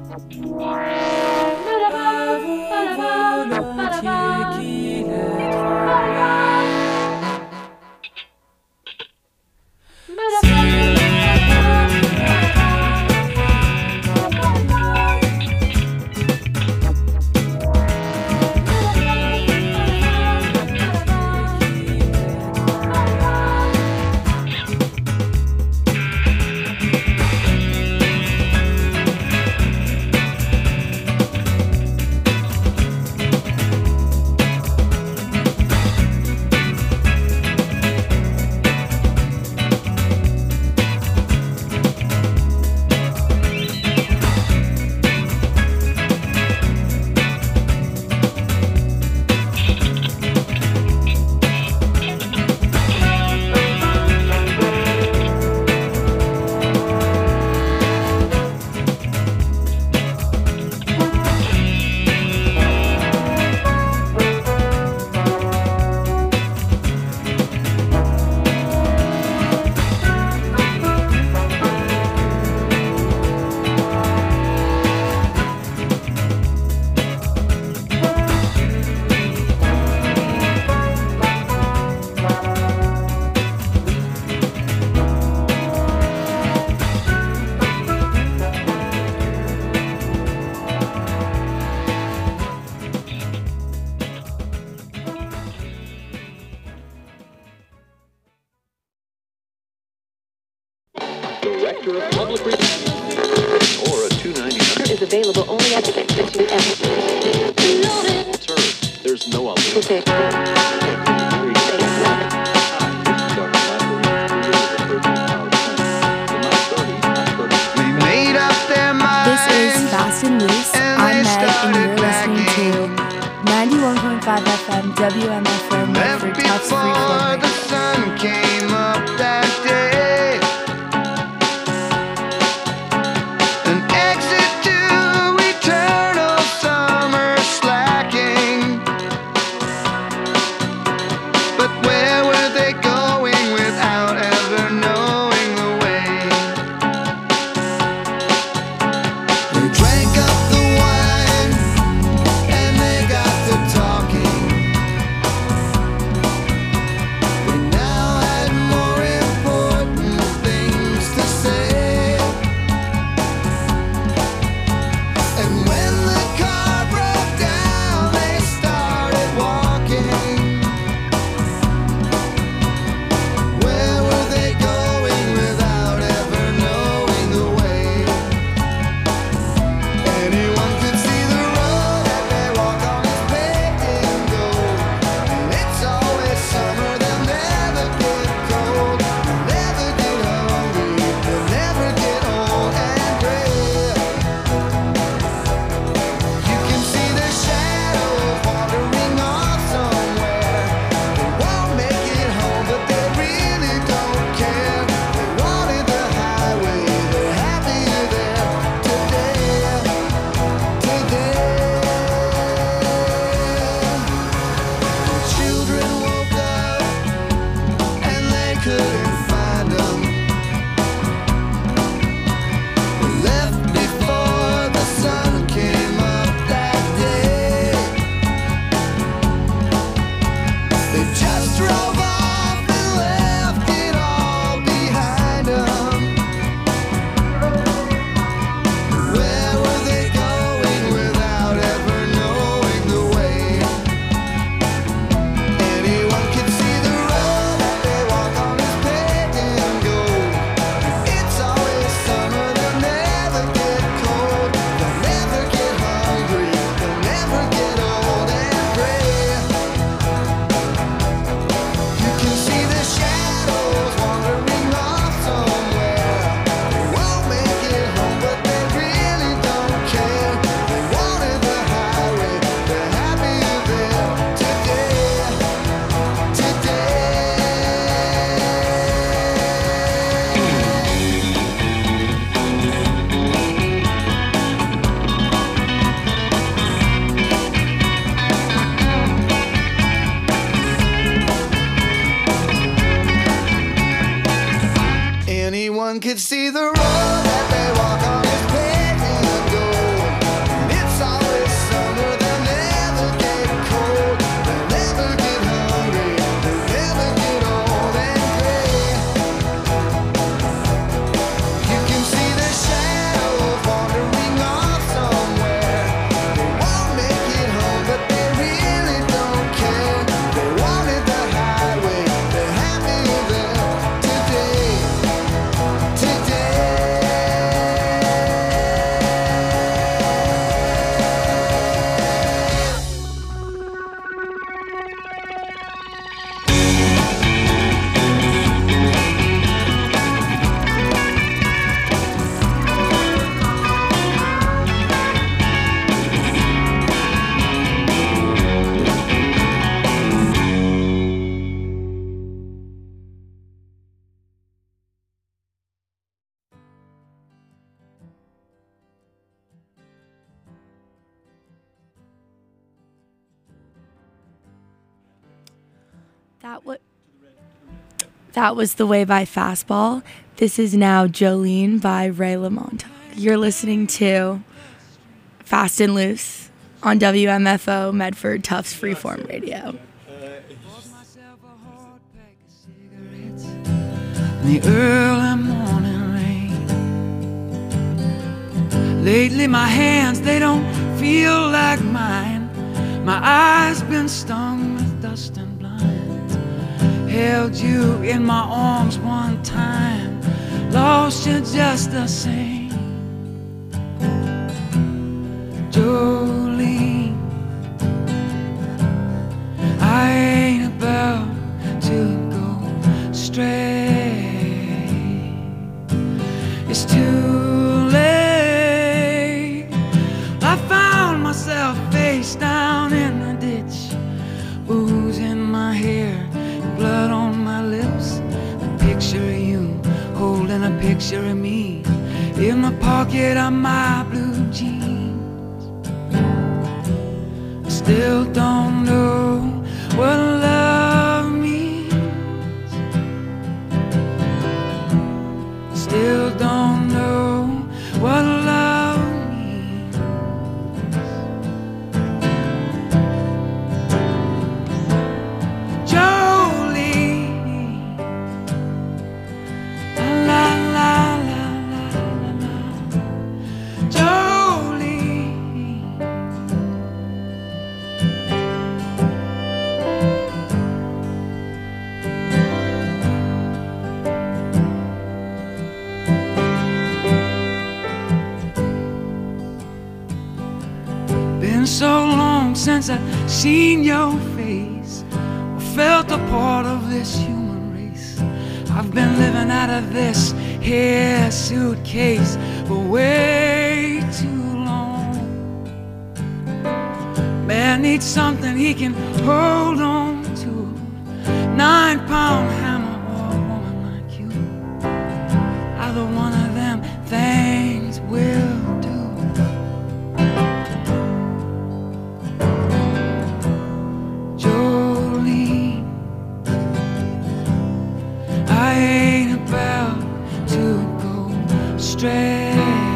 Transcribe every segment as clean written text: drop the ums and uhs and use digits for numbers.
Director of Public Relations, or a 299 is available only at the Sir, there's no alternative. Okay. This is Fast and Loose. I'm Meg, and you're listening to 91.5 FM WMFM Medford Tufts Freeform The sun came up that day. An exit to eternal summer slacking. But where were they going without ever knowing the way? They drank up the wine and they got to talking. They now had more important things to say. And when the car broke down, they started walking. Where were they going without ever knowing the way? Anyone could see the road that they walk on is paved in gold. And it's always summer, they'll never get cold. They'll never get hungry, they'll never get old and gray. You can see their shadows wandering off somewhere. They won't make it home, but they really don't care. They wanted the highway, they're happier there today. The children woke up and they couldn't find them. They left before the sun came up that day. They just drove off and left it all behind them. Where were they going without ever knowing the way? Anyone could see the road that they walk on is paved in gold. It's always summer, they'll never get cold. They'll never get hungry, they'll never get old and gray. You can see the shadows wandering off somewhere. They won't make it home, but they really don't care. They wanted the highway, they're happier there today. Anyone could see the road that they walk on is paved in gold. That was The Way by Fastball. This is now Jolene by Ray LaMontagne. You're listening to Fast and Loose on WMFO Medford Tufts Freeform Radio. In the early morning rain. Lately my hands, they don't feel like mine. My eyes been stung with dust and blind. Held you in my arms one time, lost you just the same. Jolene, I ain't about to go stray. It's too late. I found myself face down in the ditch, booze in my hair, blood on my lips. A picture of you holding a picture of me in the pocket of my blue jeans. I still don't know what love means. Still don't know what love means. Jolene, la la la la la la. Jolene, been so long since I've seen your face, or felt a part of this human race. I've been living out of this here suitcase for way too long. Man needs something he can hold on to. 9-pound hammer or a woman like you. Either one of them things will do. Jolene, I ain't about to go stray.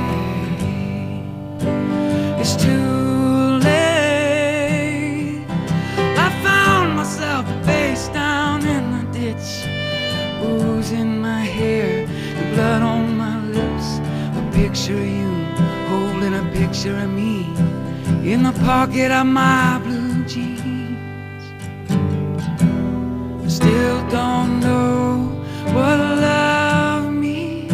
It's too late. I found myself face down in the ditch, booze in my hair and blood on my lips. A picture of you holding a picture of me in the pocket of my blue jeans. Still don't know what love means.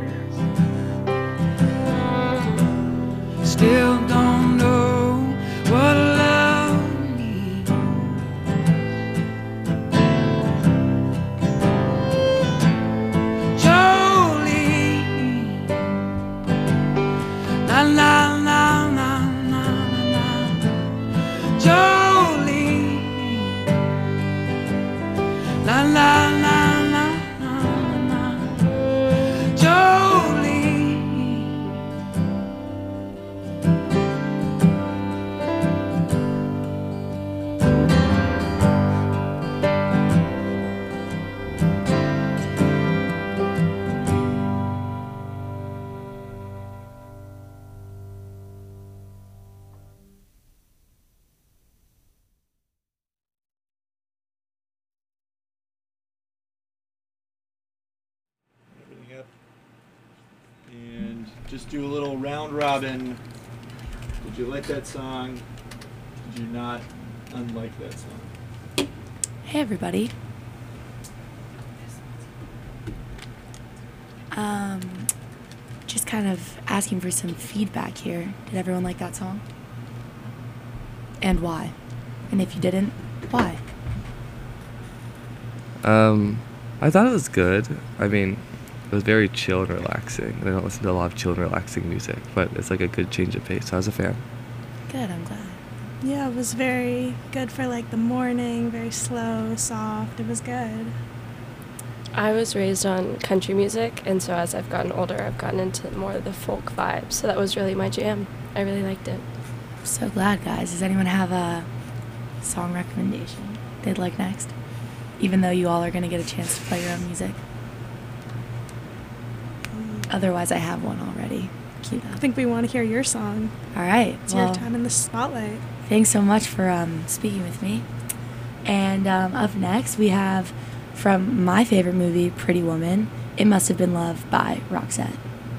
Still don't know what love means. Jolene, la la la la la la. Jolene, la la la la la la. Jolene. Everything up. And just do a little round robin. Did you like that song? Did you not unlike that song? Hey everybody. Just kind of asking for some feedback here. Did everyone like that song? And why? And if you didn't, why? I thought it was good. I mean, it was very chill and relaxing. I don't listen to a lot of chill and relaxing music, but it's like a good change of pace. I was a fan. Good, I'm glad. Yeah, it was very good for like the morning, very slow, soft. It was good. I was raised on country music, and so as I've gotten older, I've gotten into more of the folk vibe. So that was really my jam. I really liked it. So glad, guys. Does anyone have a song recommendation they'd like next? even though you all are going to get a chance to play your own music? Otherwise, I have one already queued I up. think we want to hear your song. All right. It's your time in the spotlight. Thanks so much for speaking with me. And up next, we have from my favorite movie, Pretty Woman, It Must Have Been Love by Roxette.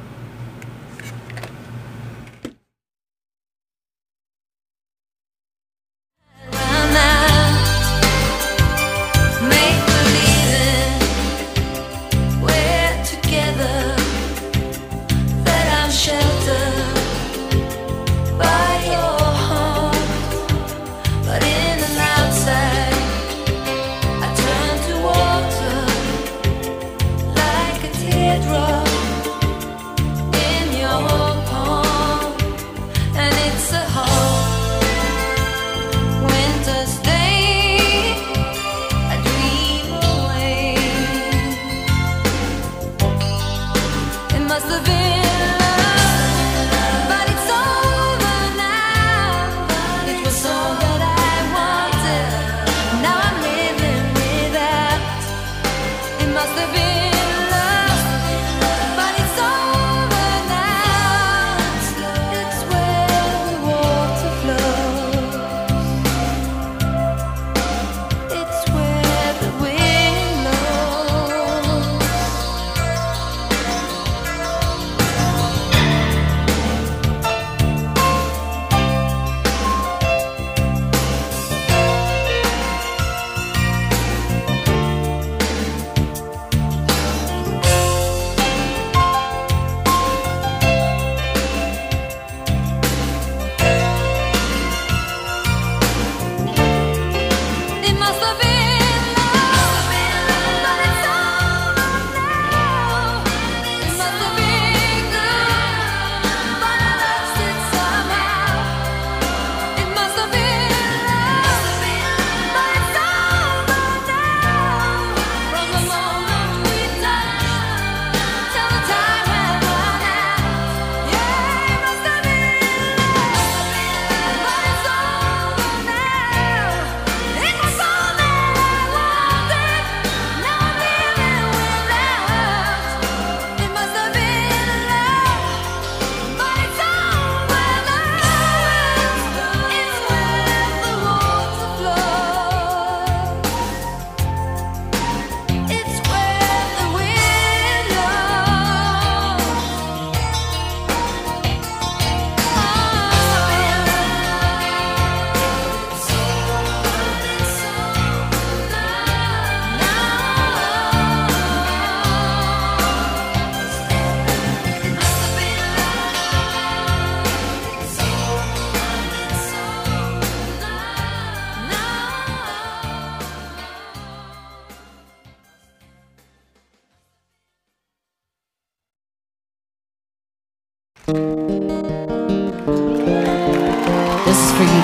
This is for you,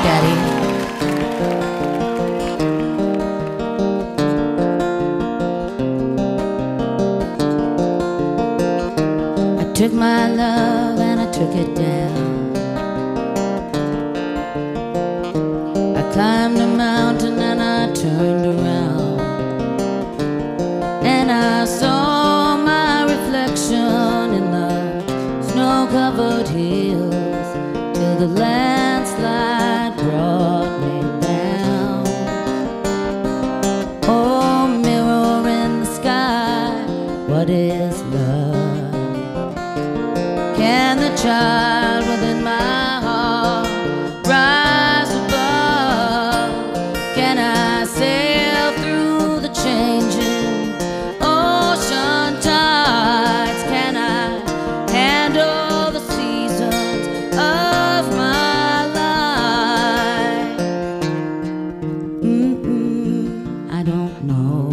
Daddy. I took my love and I took it down. I climbed a mountain and I turned around, and I saw my reflection in the snow-covered hills till the landslide brought me down. Oh, mirror in the sky, what is love? Can the child within my heart rise above? Can I sail through the changing ocean tides? Can I handle the seasons of my life? I don't know.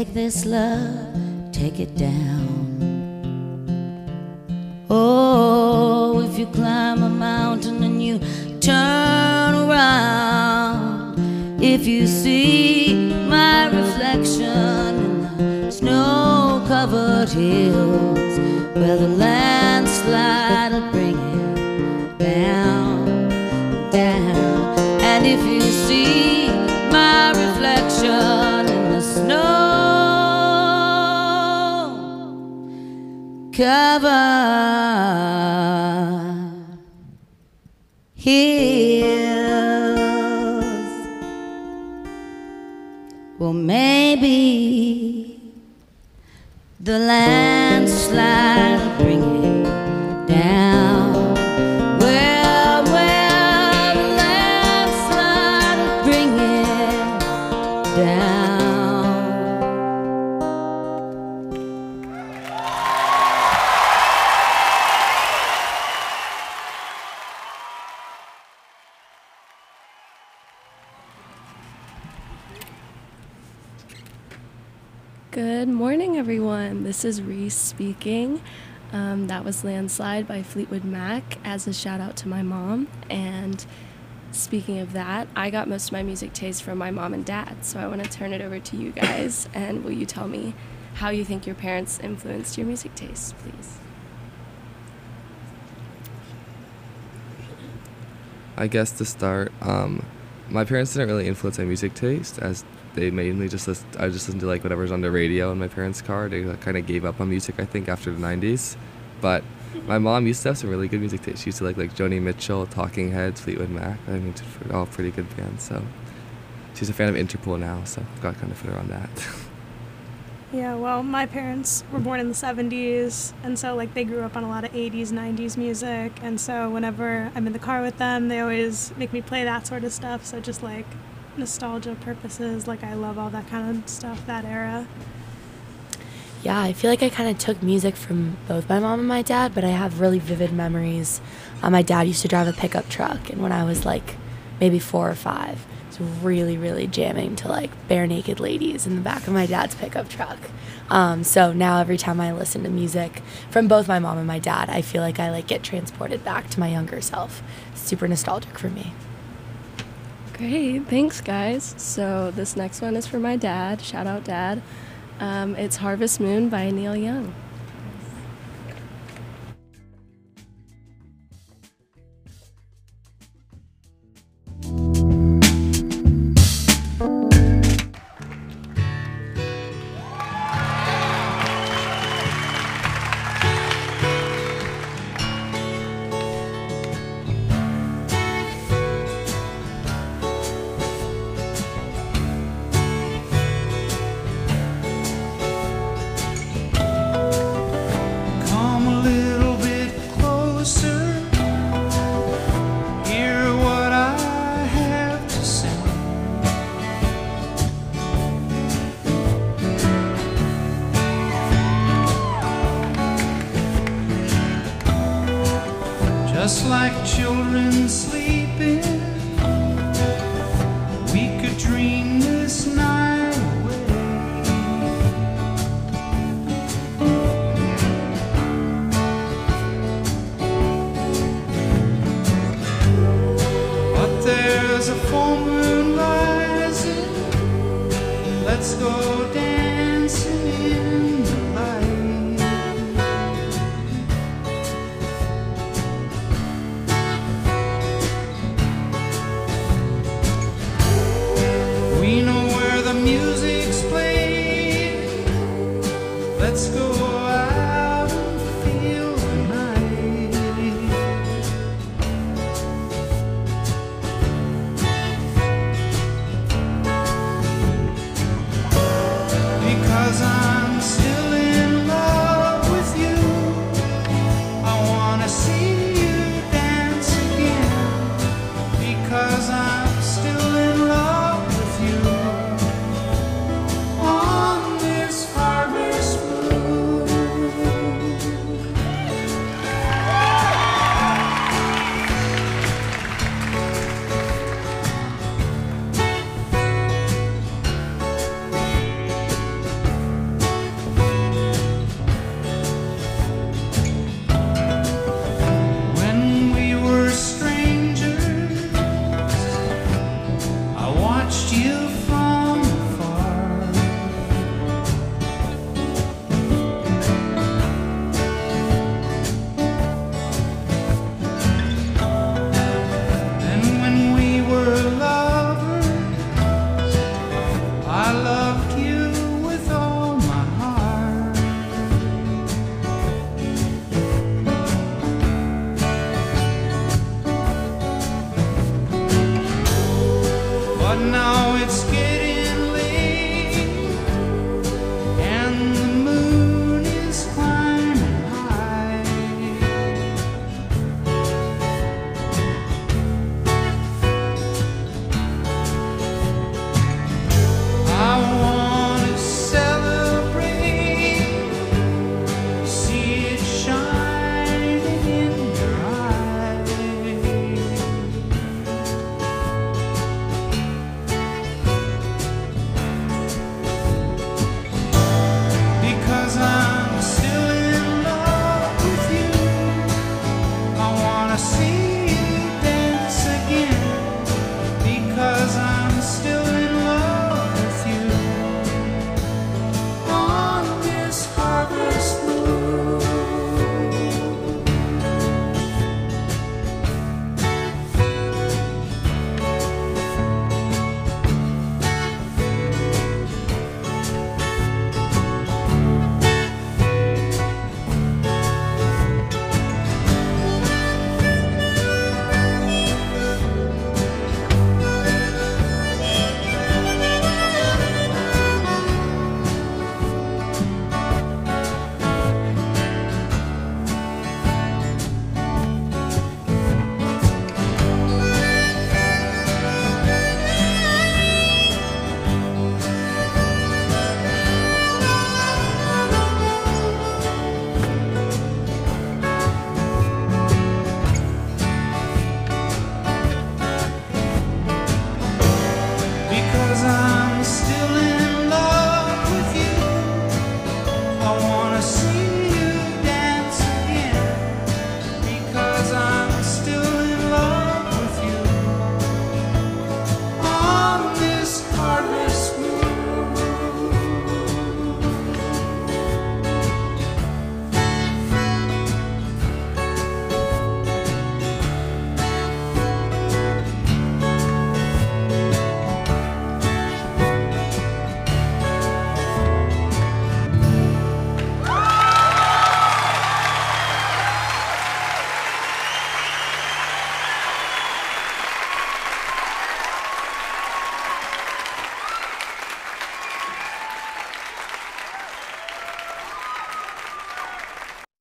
take this love, take it down. Oh, if you climb a mountain and you turn around, if you see my reflection in the snow-covered hills, well, the landslide will bring it down, down. And if you see my reflection in the snow-covered hills, well, maybe the landslide will bring it down. Well, the landslide will bring it down. Good morning, everyone. This is Reese speaking. That was Landslide by Fleetwood Mac as a shout out to my mom. And speaking of that, I got most of my music taste from my mom and dad. So I want to turn it over to you guys. And will you tell me how you think your parents influenced your music taste, please? I guess to start, my parents didn't really influence my music taste, as they mainly I just listened to like whatever's on the radio in my parents' car. They kind of gave up on music, I think, after the 90s. But my mom used to have some really good music taste. She used to like Joni Mitchell, Talking Heads, Fleetwood Mac. I mean, all pretty good bands. So she's a fan of Interpol now, so I've got kind of put her on that. Yeah, well, my parents were born in the 70s, and so, like, they grew up on a lot of 80s, 90s music, and so whenever I'm in the car with them, they always make me play that sort of stuff, so just, like, nostalgia purposes, like, I love all that kind of stuff, that era. Yeah, I feel like I kind of took music from both my mom and my dad, but I have really vivid memories. My dad used to drive a pickup truck, and when I was, like, maybe 4 or 5, really, really jamming to like Bare Naked Ladies in the back of my dad's pickup truck. So now every time I listen to music from both my mom and my dad, I feel like I like get transported back to my younger self. Super nostalgic for me. Great, thanks guys. So this next one is for my dad. Shout out Dad. It's Harvest Moon by Neil Young. Come a little bit closer. Hear what I have to say. Just like children sleeping, we could dream this night away. But there's a full moon rising. Let's go dancing in the light.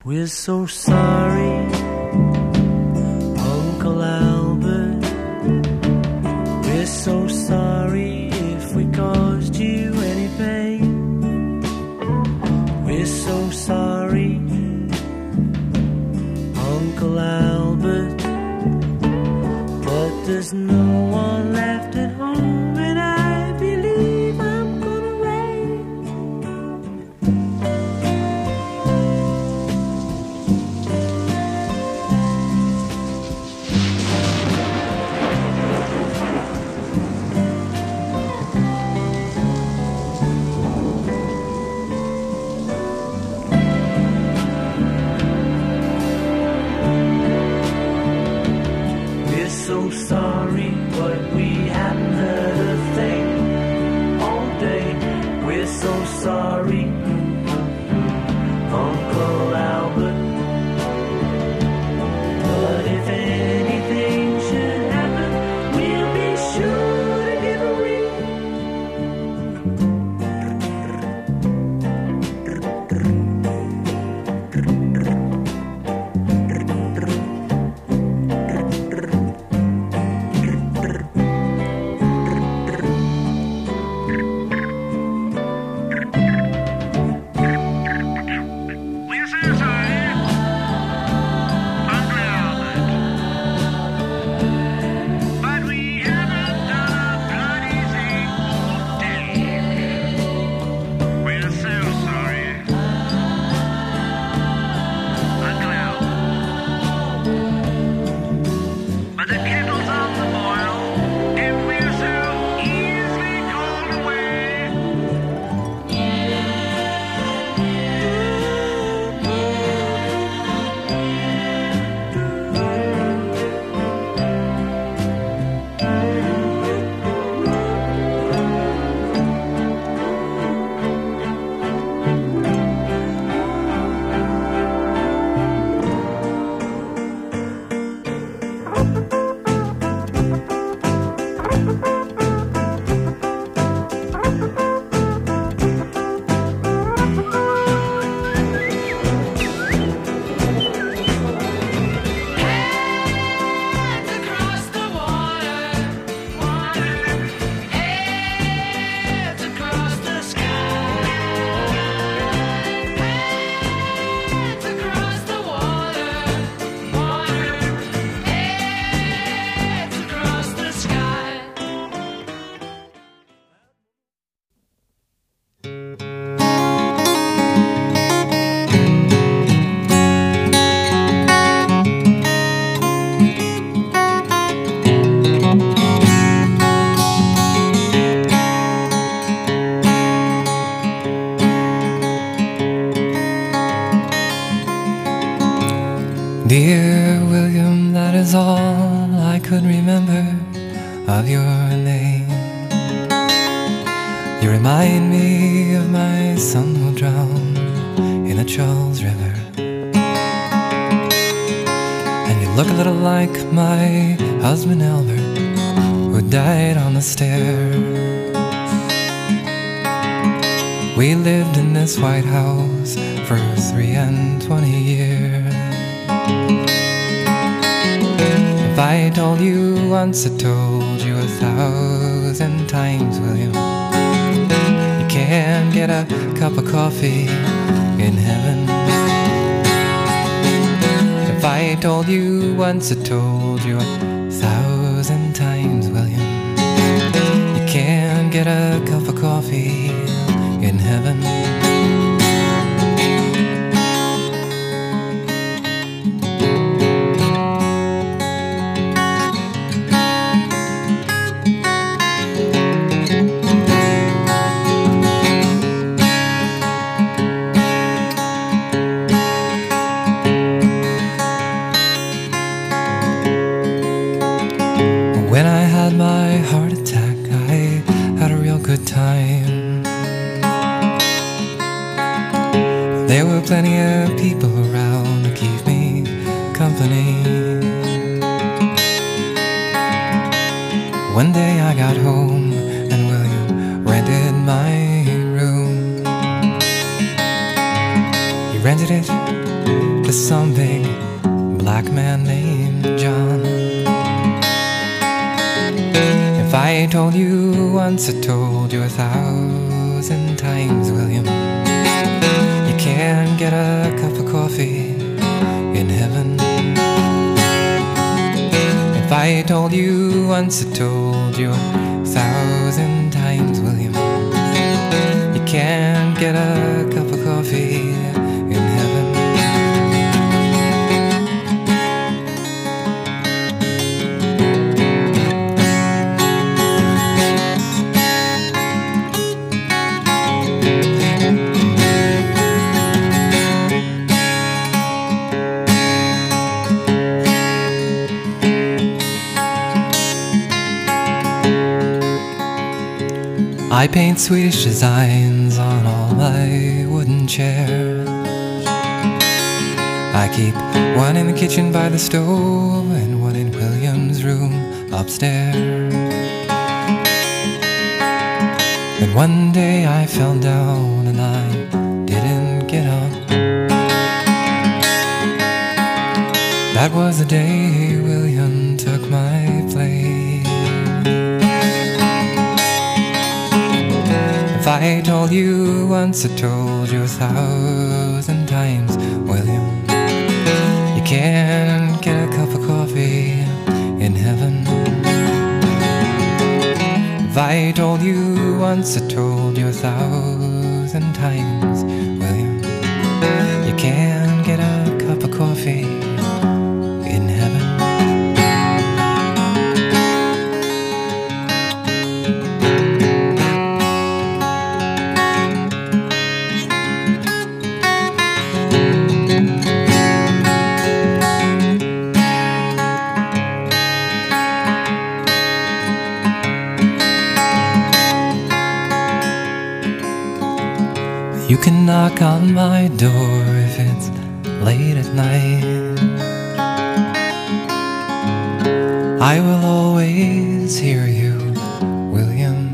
We're so sorry, Uncle Albert. We're so sorry if we caused you any pain. We're so sorry, Uncle Albert. But there's no one left at home, and I believe I'm gonna rain. We're so sorry, but we haven't heard a thing all day. We're so sorry, Uncle Albert. But if anything should happen, we'll be sure to give a ring. We're so sorry, Uncle Albert. But we haven't done a bloody thing all day. We're so sorry, Uncle Albert. But the kettle's on the boil, and we're so easily called away. Hands across the water, heads across the sky. Hands across the water, heads across the sky. Dear William, that is all I could remember of your name. You remind me of my son who drowned in the Charles River. And you look a little like my husband Albert, who died on the stairs. We lived in this White House for 23 years. If I told you once, I told you 1,000 times, William. You can't get a cup of coffee in heaven. If I told you once, I told you 1,000 times, William. You can't get a cup of coffee in heaven. When I had my heart attack, I had a real good time. There were plenty of people around to keep me company. One day I got home and William rented my room. He rented it to some big black man named John. If I told you once, I told you 1,000 times, William, you can't get a cup of coffee in heaven. If I told you once, I told you 1,000 times, William, you can't get a cup of coffee in heaven. I paint Swedish designs on all my wooden chairs. I keep one in the kitchen by the stove and one in William's room upstairs. Then one day I fell down and I didn't get up. That was the day William took my place. If I told you once, I told you 1,000 times, William, you can't get a cup of coffee in heaven. If I told you once, I told you 1,000 times, William, you can't get a cup of coffee in heaven. You can knock on my door if it's late at night. I will always hear you, William.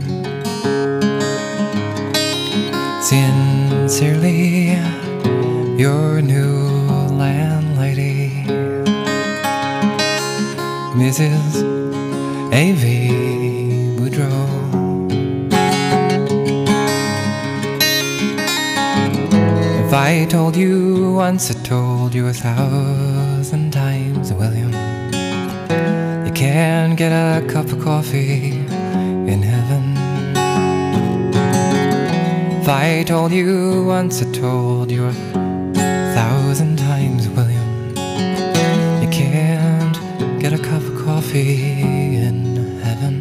Sincerely, your new landlady, Mrs. A.V. Boudreaux. If I told you once, I told you 1,000 times, William, you can't get a cup of coffee in heaven. If I told you once, I told you 1,000 times, William, you can't get a cup of coffee in heaven.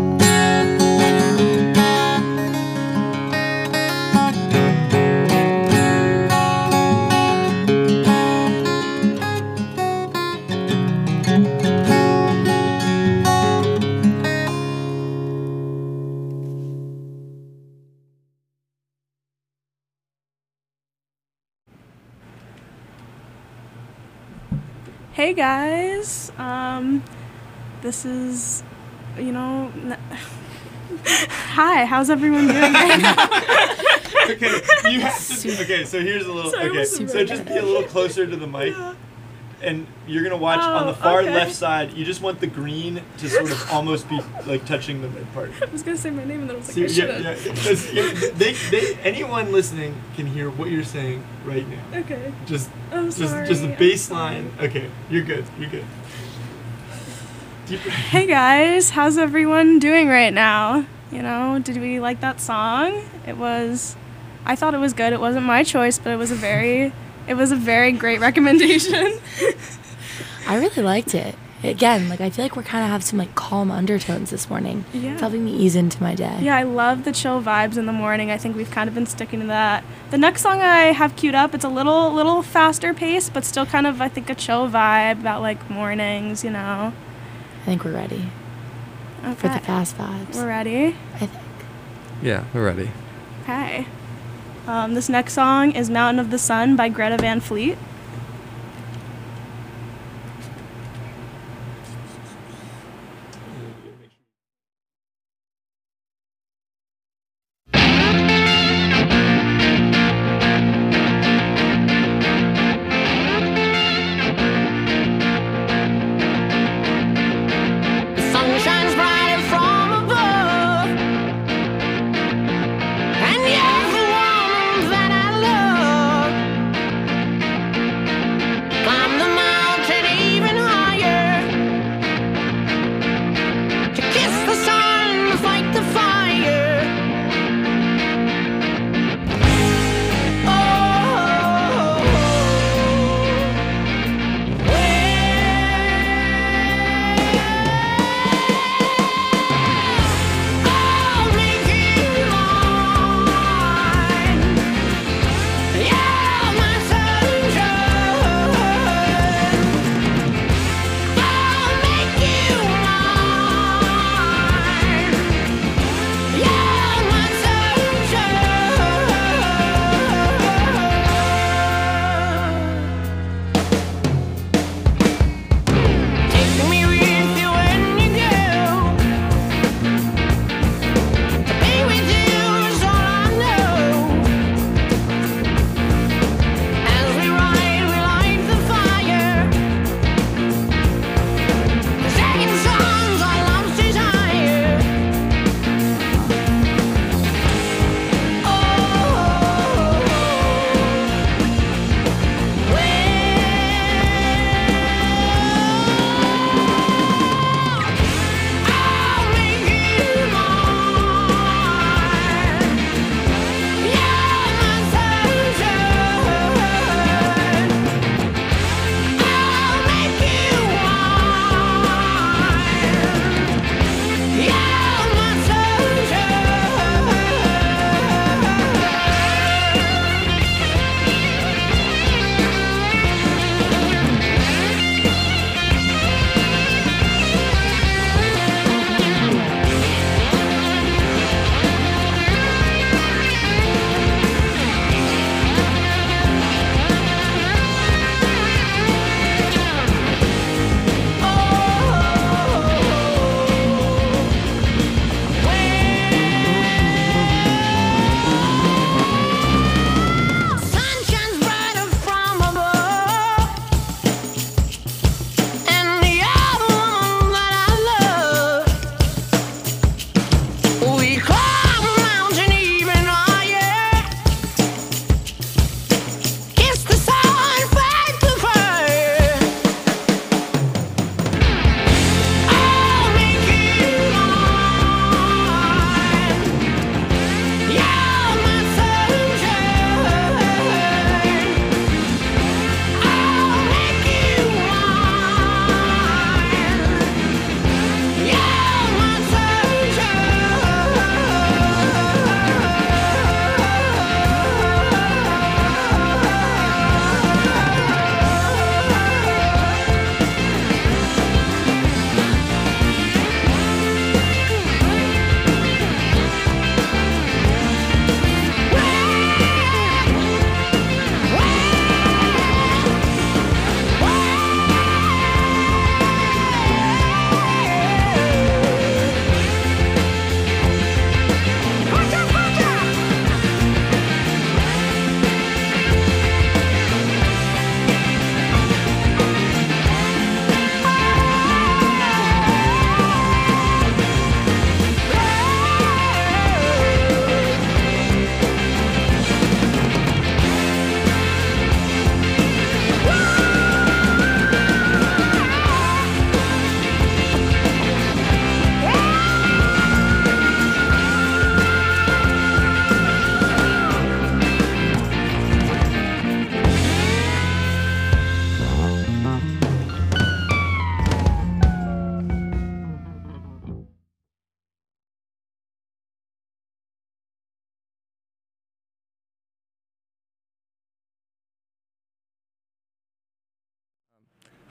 Hey guys, this is, hi, how's everyone doing right now? Okay, you have to. Okay, so here's a little. Okay, so just be a little closer to the mic, and you're gonna watch on the far left side. You just want the green to sort of almost be like touching the mid part. I was gonna say my name and then I was like, I shouldn't. They, anyone listening can hear what you're saying right now. Okay. Just sorry. the baseline. Okay, you're good. You're good. Hey guys, how's everyone doing right now? Did we like that song? I thought it was good. It wasn't my choice, but it was a very great recommendation. I really liked it. Again, I feel like we're kind of have some calm undertones this morning. Yeah. It's helping me ease into my day. Yeah, I love the chill vibes in the morning. I think we've kind of been sticking to that. The next song I have queued up, it's a little faster pace, but still kind of, I think, a chill vibe about mornings, I think we're ready. Okay. For the fast vibes. We're ready? I think. Yeah, we're ready. Okay. This next song is Mountain of the Sun by Greta Van Fleet.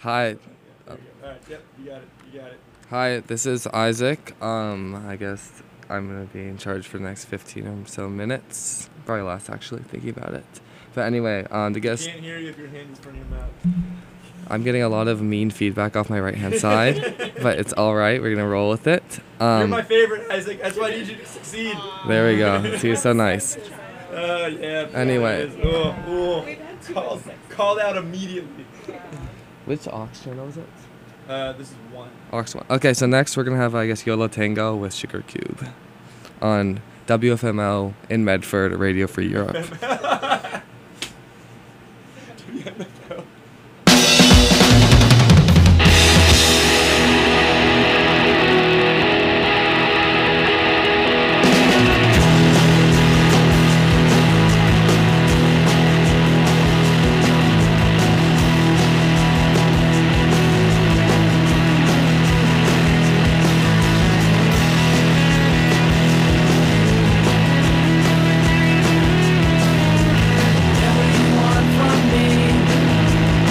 Hi. All right. Yep. You got it. You got it. Hi, this is Isaac. I guess I'm gonna be in charge for the next 15 or so minutes. Probably less, actually, thinking about it. But anyway, the guest. I can't hear you if your hand is in front of your mouth. I'm getting a lot of mean feedback off my right-hand side, but it's all right. We're gonna roll with it. You're my favorite, Isaac. That's why I need you to succeed. There we go. See, so nice. Yeah. Anyway. Called out immediately. Which aux channel is it? This is 1. Aux 1. Okay, so next we're gonna have, I guess, Yolo Tango with Sugar Cube on WFMO in Medford, Radio Free Europe. WFMO. Whatever you want from me,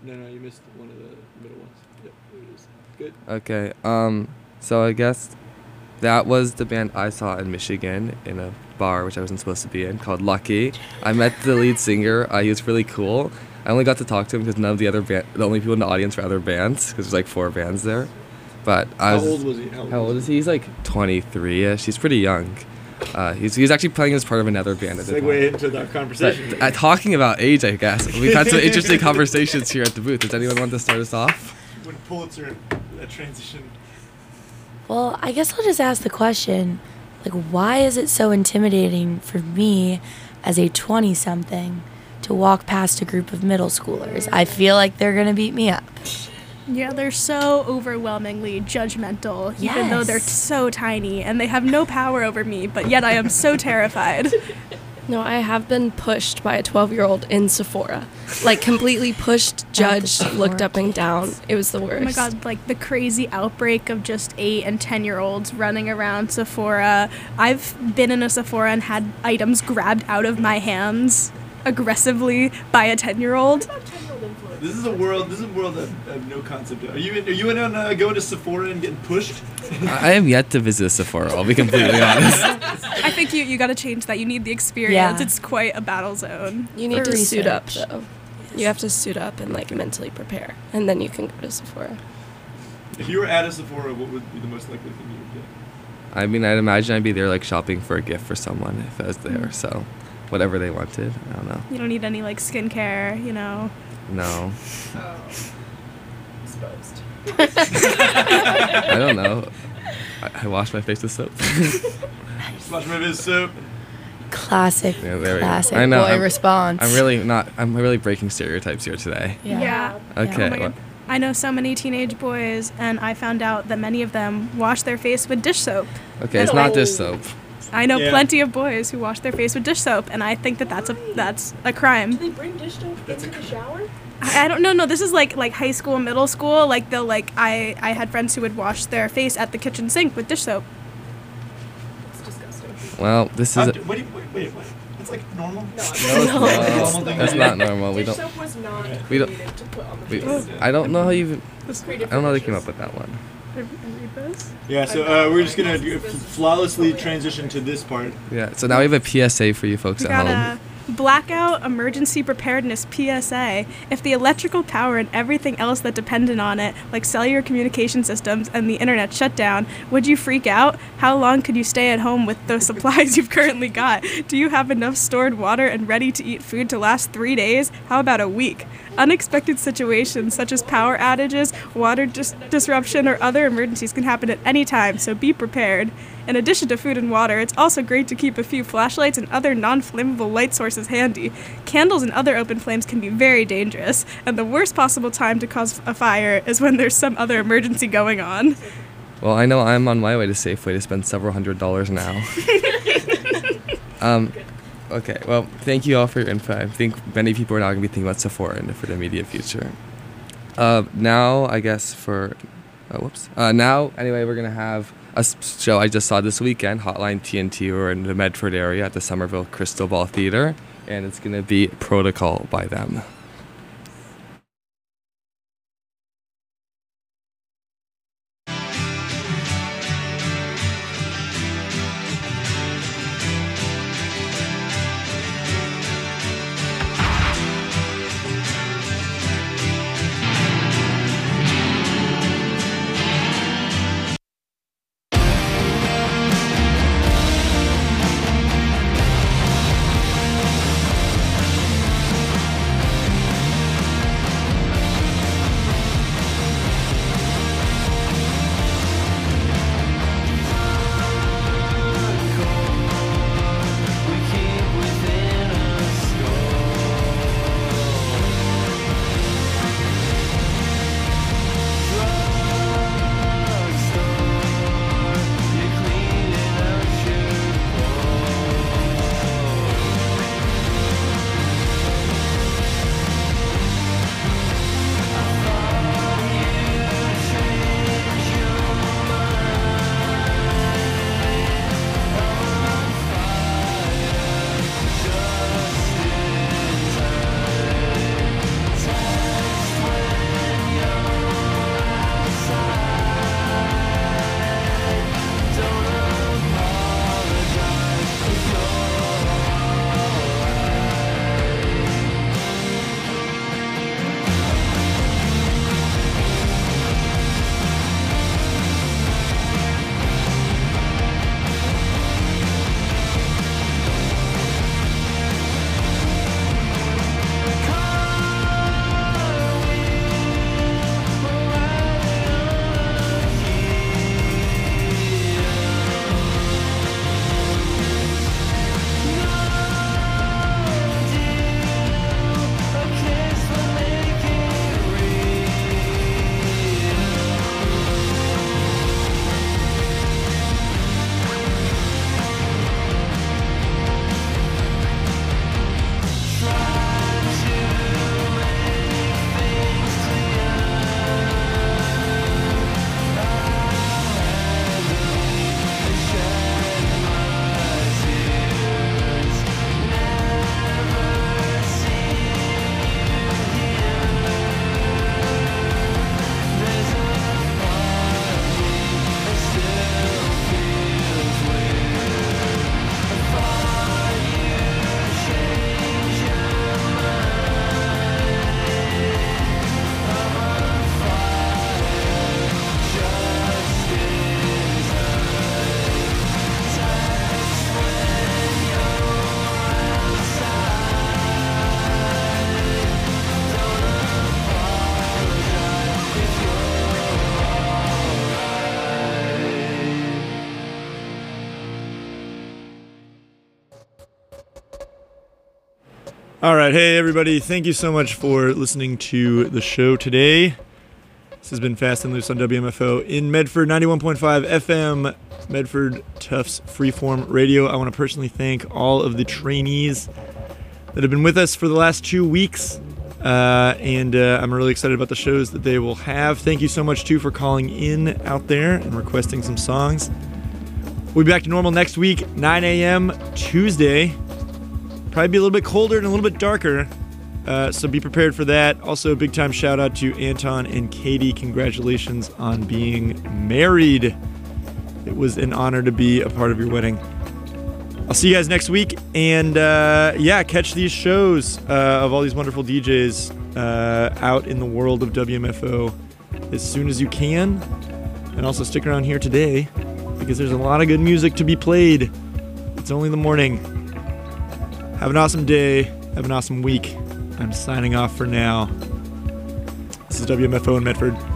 No, you missed one of the middle ones. Yep, there it is. Good. Okay. So I guess that was the band I saw in Michigan in a bar which I wasn't supposed to be in called Lucky. I met the lead singer. He was really cool. I only got to talk to him because none of the only people in the audience were other bands because there's like 4 bands there. But How old was he? How old is he? He's like 23ish. He's pretty young. He's actually playing as part of another band at the time. Segue into our conversation. But, talking about age, I guess we've had some interesting conversations here at the booth. Does anyone want to start us off? When Pulitzer, that transition. Well, I guess I'll just ask the question, like, why is it so intimidating for me as a 20-something to walk past a group of middle schoolers? I feel like they're going to beat me up. Yeah, they're so overwhelmingly judgmental, even though they're Yes. so tiny, and they have no power over me, but yet I am so terrified. No, I have been pushed by a 12-year-old in Sephora. Like, completely pushed, judged, looked up and down. It was the worst. Oh my god, like the crazy outbreak of just 8 and 10-year-olds running around Sephora. I've been in a Sephora and had items grabbed out of my hands aggressively by a 10-year-old. This is a world of no concept. Are you in on going to Sephora and getting pushed? I am yet to visit Sephora. I'll be completely honest. I think you got to change that. You need the experience. Yeah. It's quite a battle zone. You need For to suit up, research. though. You have to suit up and, like, mentally prepare. And then you can go to Sephora. If you were at a Sephora, what would be the most likely thing you would get? I mean, I'd imagine I'd be there like shopping for a gift for someone if I was there. So, whatever they wanted, I don't know. You don't need any like skincare, you know. No, Exposed. I don't know. I wash my face with soap. Wash my face with soap. Classic, Yeah, there we go. classic I know, boy I'm- response. I'm really breaking stereotypes here today. Yeah. Okay. Oh my God. I know so many teenage boys, and I found out that many of them wash their face with dish soap. Okay, it's not dish soap. I know Yeah. plenty of boys who wash their face with dish soap, and I think that that's a crime. They bring dish soap into the shower? I don't know. No, this is like high school, middle school. Like they'll like I had friends who would wash their face at the kitchen sink with dish soap. It's disgusting. Well, this is. Wait, what? That's like normal? No, that's not normal. We Dish don't. soap was not We don't. created to put on the We, face. I don't know how you. There's 3 I different don't know how they came dishes. up with that one. Yeah, so we're just going to flawlessly transition to this part. Yeah. So now we have a PSA for you folks We at got home. a blackout emergency preparedness PSA. If the electrical power and everything else that depended on it, like cellular communication systems and the internet, shut down, would you freak out? How long could you stay at home with those supplies you've currently got? Do you have enough stored water and ready-to-eat food to last 3 days? How about a week? Unexpected situations such as power outages, water disruption, or other emergencies can happen at any time, so be prepared. In addition to food and water, it's also great to keep a few flashlights and other non-flammable light sources handy. Candles and other open flames can be very dangerous, and the worst possible time to cause a fire is when there's some other emergency going on. Well, I know I'm on my way to Safeway to spend several $100s now. Okay, well, thank you all for your info. I think many people are now going to be thinking about Sephora for the immediate future. Now, I guess now, anyway, we're going to have a show I just saw this weekend, Hotline TNT. We're in the Medford area at the Somerville Crystal Ball Theater, and it's going to be Protocol by them. All right, hey everybody, thank you so much for listening to the show today. This has been Fast and Loose on WMFO in Medford, 91.5 FM, Medford Tufts Freeform Radio. I want to personally thank all of the trainees that have been with us for the last 2 weeks, and I'm really excited about the shows that they will have. Thank you so much, too, for calling in out there and requesting some songs. We'll be back to normal next week, 9 a.m. Tuesday. Probably be a little bit colder and a little bit darker, so be prepared for that. Also, a big-time shout-out to Anton and Katie. Congratulations on being married. It was an honor to be a part of your wedding. I'll see you guys next week, and catch these shows of all these wonderful DJs out in the world of WMFO as soon as you can. And also stick around here today, because there's a lot of good music to be played. It's only the morning. Have an awesome day. Have an awesome week. I'm signing off for now. This is WMFO in Medford.